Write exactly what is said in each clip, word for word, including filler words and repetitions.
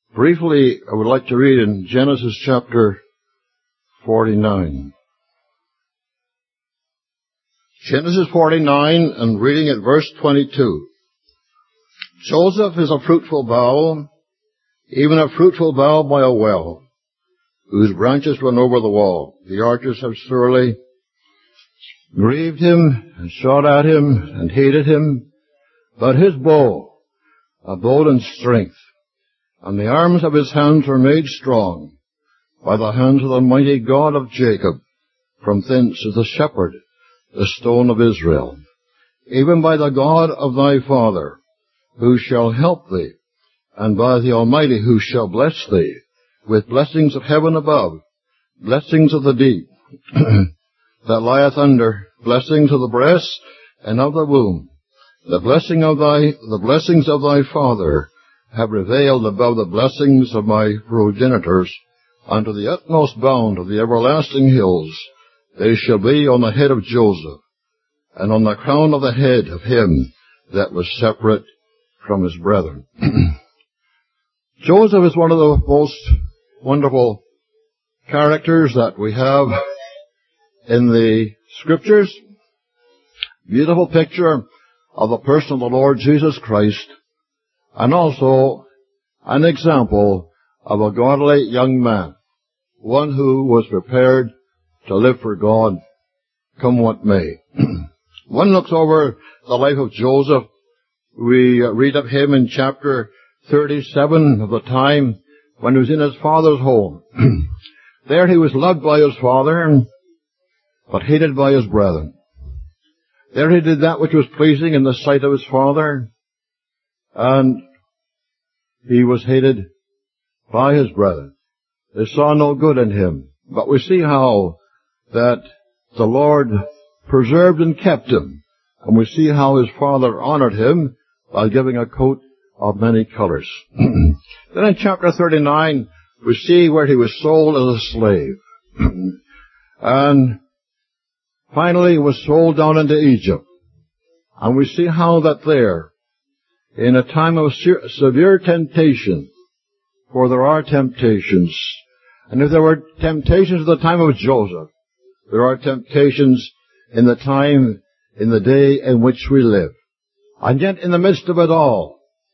Briefly, I would like to read in Genesis chapter forty-nine. Genesis forty-nine, and reading at verse twenty-two. Joseph is a fruitful bough, even a fruitful bough by a well, whose branches run over the wall. The archers have surely grieved him, and shot at him, and hated him. But his bow abode in strength, and the arms of his hands were made strong by the hands of the mighty God of Jacob. From thence is the shepherd, the stone of Israel, even by the God of thy father, who shall help thee, and by the Almighty, who shall bless thee, with blessings of heaven above, blessings of the deep that lieth under, blessings of the breast and of the womb. The blessing of thy, the blessings of thy father have prevailed above the blessings of my progenitors unto the utmost bound of the everlasting hills. They shall be on the head of Joseph, and on the crown of the head of him that was separate from his brethren. Joseph is one of the most wonderful characters that we have in the Scriptures. Beautiful picture of the person of the Lord Jesus Christ, and also an example of a godly young man, one who was prepared to live for God, come what may. One looks over the life of Joseph. We read of him in chapter thirty-seven of the time when he was in his father's home. There he was loved by his father, but hated by his brethren. There he did that which was pleasing in the sight of his father, and he was hated by his brethren. They saw no good in him. But we see how that the Lord preserved and kept him. And we see how his father honored him by giving a coat of many colors. Then in chapter thirty-nine, we see where he was sold as a slave. And finally, he was sold down into Egypt. And we see how that there, in a time of severe temptation, for there are temptations, and if there were temptations at the time of Joseph, there are temptations in the time, in the day in which we live. And yet, in the midst of it all,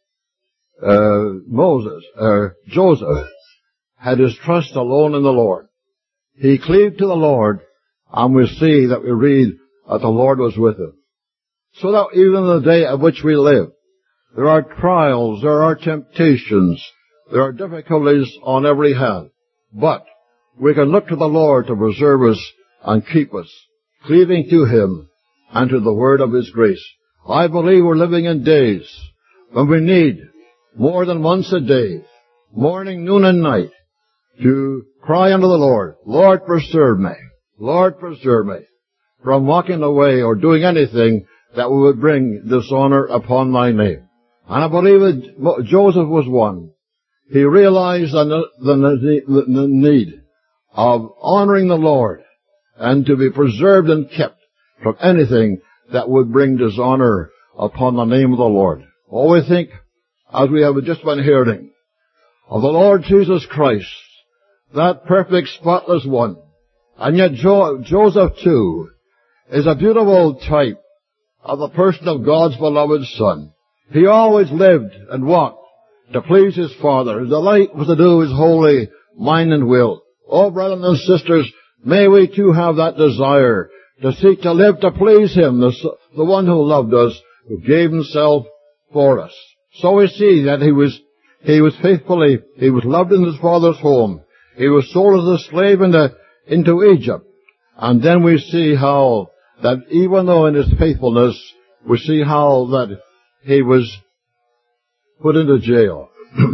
uh, Moses, uh, Joseph, had his trust alone in the Lord. He cleaved to the Lord, and we see that we read that the Lord was with him. So that even in the day of which we live, there are trials, there are temptations, there are difficulties on every hand. But we can look to the Lord to preserve us and keep us, cleaving to him and to the word of his grace. I believe we're living in days when we need more than once a day, morning, noon, and night, to cry unto the Lord, Lord, preserve me. Lord, preserve me from walking away or doing anything that would bring dishonor upon thy name. And I believe that Joseph was one. He realized the, the, the need of honoring the Lord and to be preserved and kept from anything that would bring dishonor upon the name of the Lord. Oh, we think, as we have just been hearing, of the Lord Jesus Christ, that perfect, spotless one. And yet jo- Joseph, too, is a beautiful type of the person of God's beloved Son. He always lived and walked to please his Father. His delight was to do his holy mind and will. Oh, brothers and sisters, may we too have that desire to seek to live to please him, the, the one who loved us, who gave himself for us. So we see that he was, he was faithfully, he was loved in his Father's home. He was sold as a slave into, into Egypt. And then we see how that even though in his faithfulness, we see how that he was put into jail.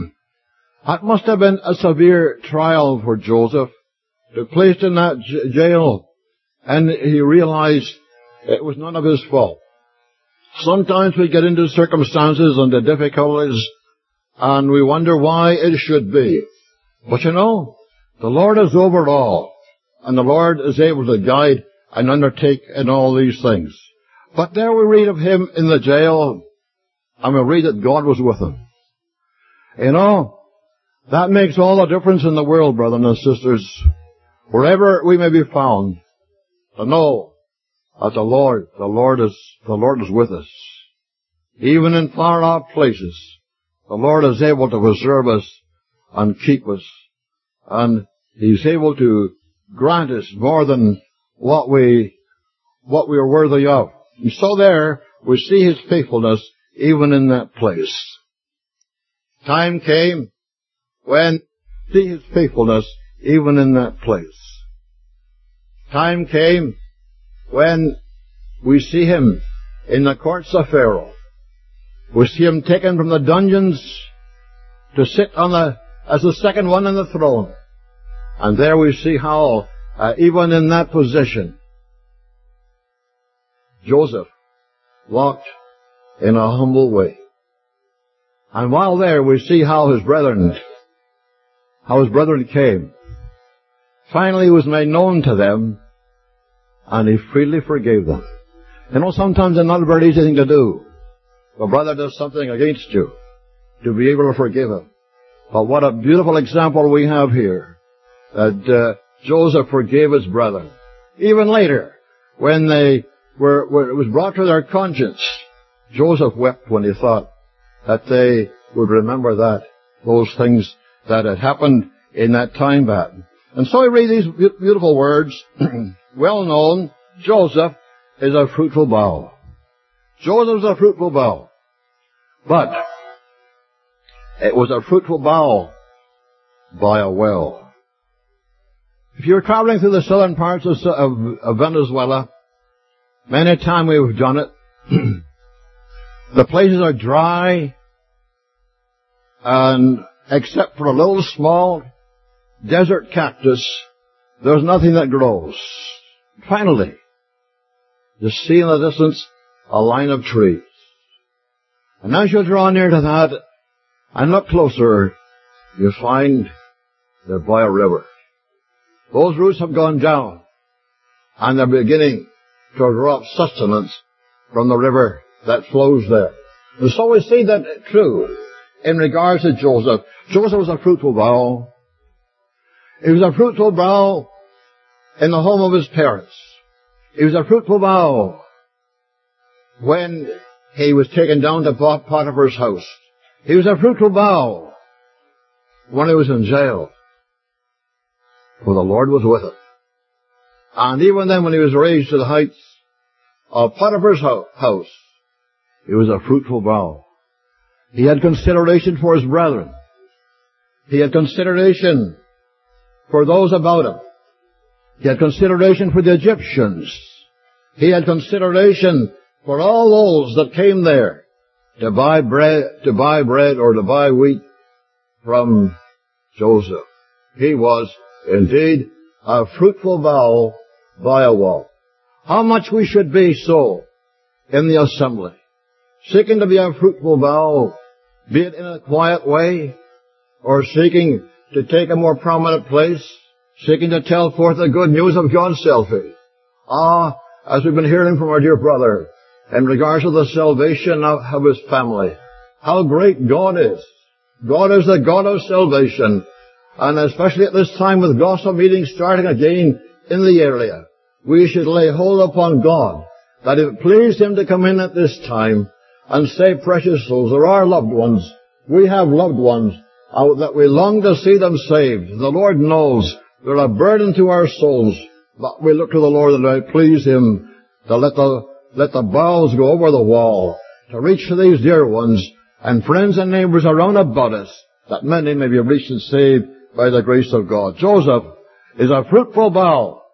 It must have been a severe trial for Joseph to be placed in that j- jail, and he realized it was none of his fault. Sometimes we get into circumstances and the difficulties, and we wonder why it should be. But you know, the Lord is over all, and the Lord is able to guide and undertake in all these things. But there we read of him in the jail, and we read that God was with him. You know, That makes all the difference in the world, brothers and sisters, wherever we may be found, to know that the Lord, the Lord is, the Lord is with us. Even in far off places, the Lord is able to preserve us and keep us. And He's able to grant us more than what we, what we are worthy of. And so there, we see His faithfulness even in that place. Time came when we see His faithfulness even in that place. Time came when we see Him in the courts of Pharaoh. We see Him taken from the dungeons to sit on the, as the second one on the throne. And there we see how, uh, even in that position, Joseph walked in a humble way. And while there, we see how his brethren, how his brethren came. Finally, he was made known to them, and he freely forgave them. You know, sometimes it's not a very easy thing to do. If a brother does something against you, to be able to forgive him. But what a beautiful example we have here, that uh, Joseph forgave his brethren. Even later, when they were, were, it was brought to their conscience, Joseph wept when he thought that they would remember that, those things that had happened in that time back. And so we read these beautiful words, well known, Joseph is a fruitful bough. Joseph is a fruitful bough. But it was a fruitful bough by a well. If you're traveling through the southern parts of, of, of Venezuela, many times we've done it, the places are dry, and except for a little small desert cactus, there's nothing that grows. Finally, you see in the distance a line of trees. And as you draw near to that and look closer, you find they're by a river. Those roots have gone down, and they're beginning to draw up sustenance from the river that flows there. And so we see that true in regards to Joseph. Joseph was a fruitful bough. He was a fruitful bough in the home of his parents. He was a fruitful bough when he was taken down to Potiphar's house. He was a fruitful bough when he was in jail, for the Lord was with him. And even then, when he was raised to the heights of Potiphar's house, he was a fruitful bough. He had consideration for his brethren. He had consideration for those about him. He had consideration for the Egyptians. He had consideration for all those that came there to buy bread, to buy bread or to buy wheat from Joseph. He was indeed a fruitful bough by a well. How much we should be so in the assembly, seeking to be a fruitful bough, be it in a quiet way, or seeking to take a more prominent place, seeking to tell forth the good news of God's salvation. Ah, as we've been hearing from our dear brother, in regards to the salvation of, of his family, how great God is. God is the God of salvation. And especially at this time with gospel meetings starting again in the area, we should lay hold upon God, that if it pleased Him to come in at this time and save precious souls, there are loved ones. We have loved ones uh, that we long to see them saved. The Lord knows they're a burden to our souls, but we look to the Lord that it please Him to let the, let the boughs go over the wall, to reach to these dear ones and friends and neighbors around about us, that many may be reached and saved by the grace of God. Joseph is a fruitful bough,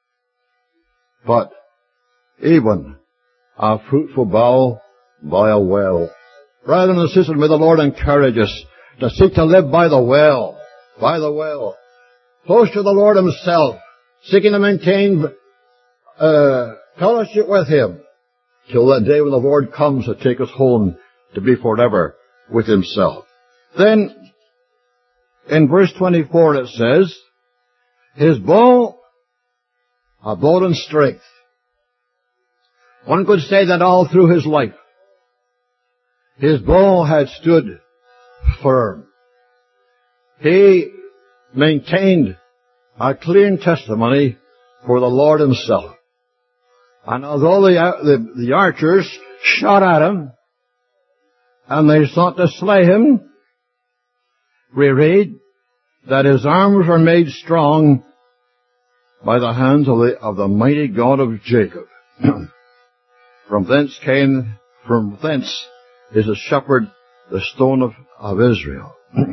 but even a fruitful bough by a well. Brothers and sisters, may the Lord encourage us to seek to live by the well, by the well, close to the Lord Himself, seeking to maintain uh, fellowship with Him till that day when the Lord comes to take us home to be forever with Himself. Then, in verse twenty-four it says, his bow abode in strength. One could say that all through his life, his bow had stood firm. he maintained a clean testimony for the Lord himself. And although the, the, the archers shot at him, and they sought to slay him, we read that his arms were made strong by the hands of the, of the mighty God of Jacob. From thence came, from thence is a shepherd, the stone of, of Israel.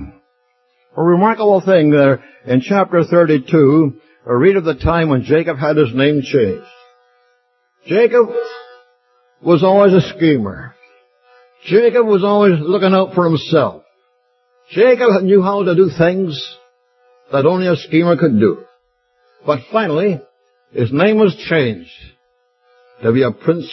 A remarkable thing there in chapter thirty-two, we read of the time when Jacob had his name changed. Jacob was always a schemer. Jacob was always looking out for himself. Jacob knew how to do things that only a schemer could do. But finally, his name was changed to be a prince,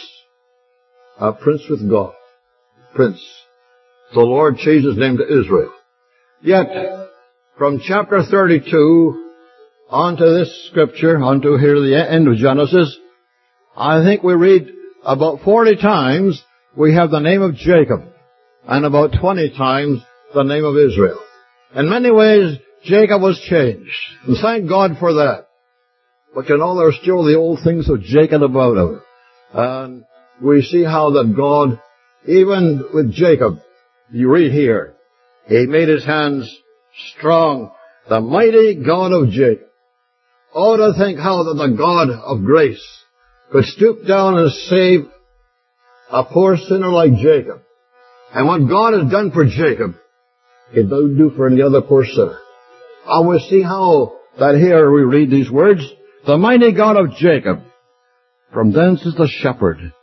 a prince with God. Prince. The Lord changed his name to Israel. Yet, from chapter thirty-two onto this scripture, onto here the end of Genesis, I think we read about forty times we have the name of Jacob, and about twenty times the name of Israel. In many ways, Jacob was changed, and thank God for that. But you know, there's still the old things of Jacob about him. And we see how that God, even with Jacob, you read here, he made his hands strong, the mighty God of Jacob. Oh, to think how that the God of grace could stoop down and save a poor sinner like Jacob. And what God has done for Jacob, He doesn't do for any other poor sinner. And we see how that here we read these words, the mighty God of Jacob. From thence is the shepherd,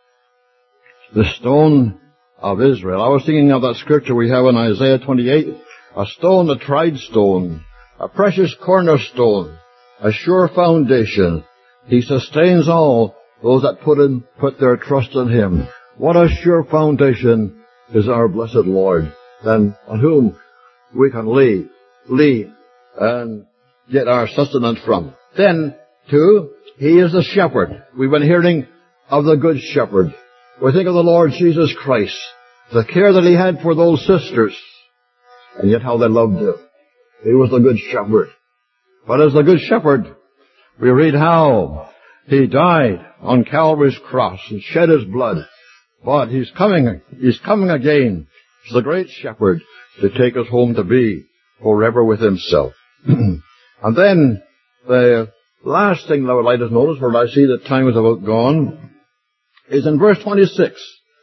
the stone of Israel. I was thinking of that scripture we have in Isaiah twenty-eight, a stone, a tried stone, a precious cornerstone, a sure foundation. He sustains all those that put in, put their trust in Him. What a sure foundation is our blessed Lord, then on whom we can lean, lean, and get our sustenance from. Then, two, He is the shepherd. We've been hearing of the good shepherd. We think of the Lord Jesus Christ, the care that He had for those sisters, and yet how they loved Him. He was the good shepherd. But as the good shepherd, we read how He died on Calvary's cross and shed His blood. But He's coming, He's coming again as the great shepherd to take us home to be forever with Himself. And then the last thing that I would like to notice, for I see that time is about gone, is in verse twenty-six.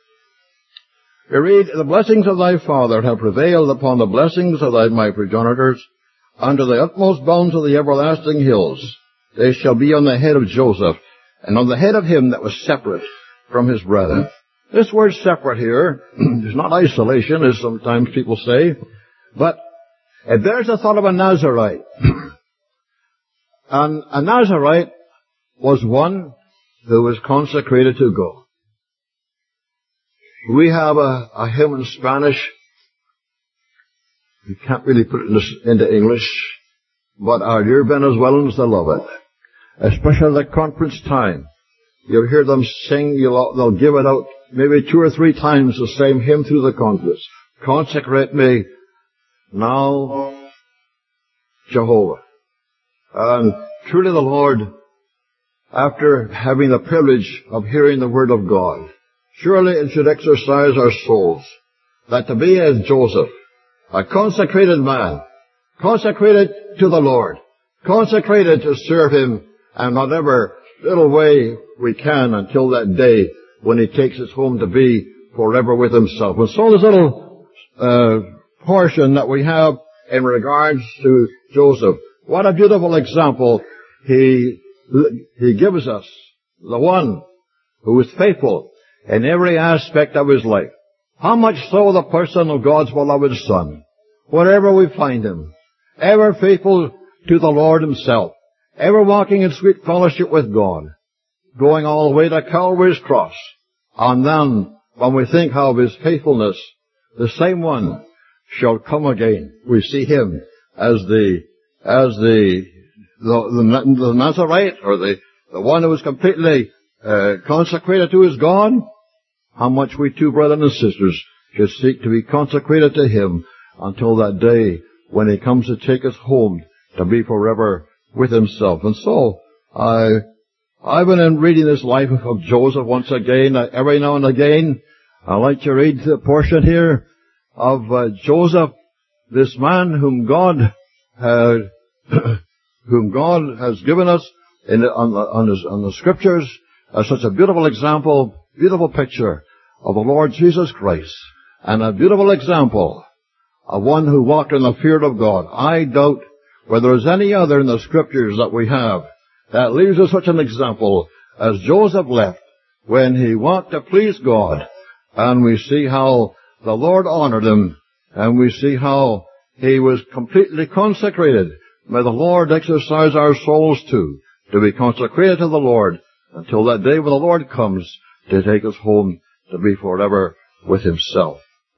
We read, the blessings of thy father have prevailed upon the blessings of thy my progenitors, unto the utmost bounds of the everlasting hills. They shall be on the head of Joseph, and on the head of him that was separate from his brethren. This word separate here is not isolation, as sometimes people say, but it bears the thought of a Nazarite. And a Nazarite was one who was consecrated to God. We have a, a hymn in Spanish. You can't really put it in, into English, but our dear Venezuelans, they love it. Especially at conference time. You'll hear them sing, you'll, they'll give it out maybe two or three times the same hymn through the conference. Consecrate me now, Jehovah. And truly the Lord, after having the privilege of hearing the Word of God, surely it should exercise our souls that to be as Joseph, a consecrated man, consecrated to the Lord, consecrated to serve Him in whatever little way we can until that day when He takes us home to be forever with Himself. And so this little uh, portion that we have in regards to Joseph, what a beautiful example he he gives us, the one who is faithful in every aspect of his life. How much so the person of God's beloved Son, wherever we find him, ever faithful to the Lord Himself, ever walking in sweet fellowship with God, going all the way to Calvary's cross. And then, when we think of His faithfulness, the same one shall come again. We see Him as the as the the, the, the Nazarite, or the, the one who is completely uh, consecrated to his God. How much we too, brothers and sisters, should seek to be consecrated to Him until that day when he comes to take us home to be forever with himself. And so, I, I've been in reading this life of Joseph once again. Every now and again, I like to read the portion here of uh, Joseph, this man whom God had, whom God has given us in the, on, the, on, his, on the scriptures as such a beautiful example, beautiful picture of the Lord Jesus Christ, and a beautiful example of one who walked in the fear of God. I doubt whether there's any other in the scriptures that we have that leaves us such an example as Joseph left when he wanted to please God. And we see how the Lord honored him, and we see how he was completely consecrated. May the Lord exercise our souls too, to be consecrated to the Lord until that day when the Lord comes to take us home to be forever with himself.